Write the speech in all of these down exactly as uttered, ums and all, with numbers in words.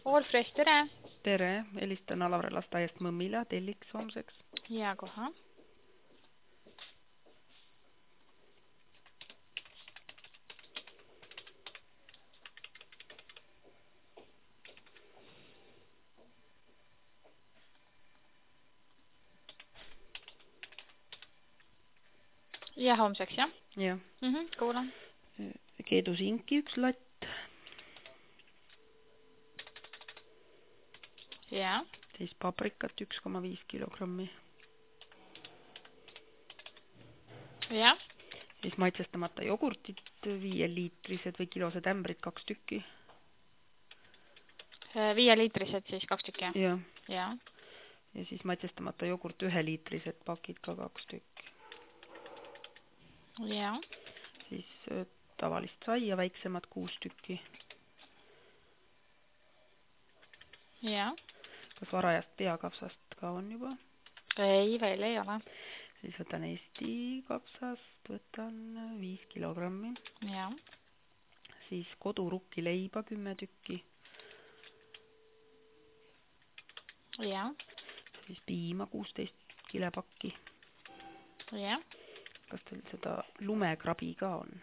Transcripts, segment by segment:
All Fresh, tere! Tere, helistan Alavere lasteaiast Mõmmile telliks homseks. Ja kohe. Ja homseks, jah? Jah. Mhm, kuulan. Keedusinki üks latt. Ja. Siis paprikat üks koma viis kilogrammi. Ja. Siis maitsestamata jogurtit viie liitrised või kilosed ämbrid kaks tükki. Viie liitrised siis kaks tükki. Ja. Ja. Ja siis maitsestamata jogurt ühe liitrised pakid ka kaks tükki. Ja. Siis tavalist saia väiksemad kuus tükki. Ja. Kas varajast peakapsast ka on juba? Ei, veel ei ole. Siis võtan Eesti kapsast, võtan viis kilogrammi. Ja. Siis kodurukki leiba kümme tükki. Ja. Siis piima kuusteist kilepakki. Ja. Kas teil seda lumekrabi ka on?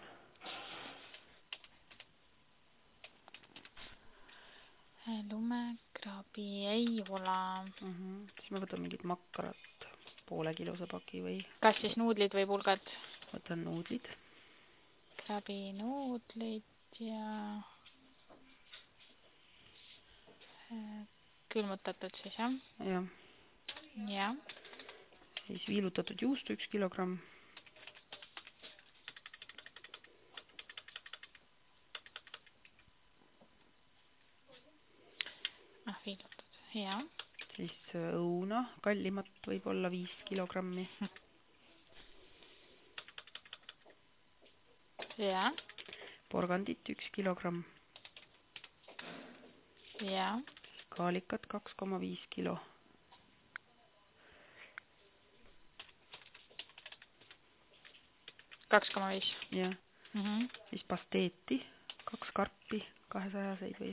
Lumekrabi ei ole. Uh -huh. Siis ma võtan mingid makkarat poole kilose paki või... Kas siis nuudlid või pulgad? Võtan nuudlid. Krabi nuudlid ja... Külmutatud siis, jah? Ja. Ja. Siis viilutatud juustu üks kilogramm. Ah, viilutatud, ja. Siis õuna, kallimat võib olla viis kilogrammi. Ja. Porgandit üks kilogramm. Ja. Kaalikat kaks koma viis kilo. kaks koma viis. Ja. Mm -hmm. Siis pasteeti, kaks karpi, kahesajaseid või.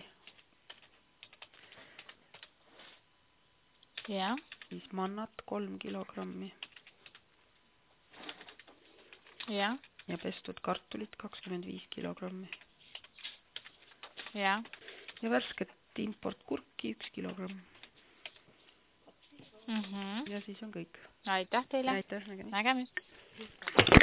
Ja. Siis mannat kolm kilogrammi. Ja. Ja pestud kartulit kakskümmend viis kilogrammi. Ja. Ja värsket importkurki üks kilogramm. Mm -hmm. Ja siis on kõik. Aitäh teile. Aitäh, nägemist. Nägemist.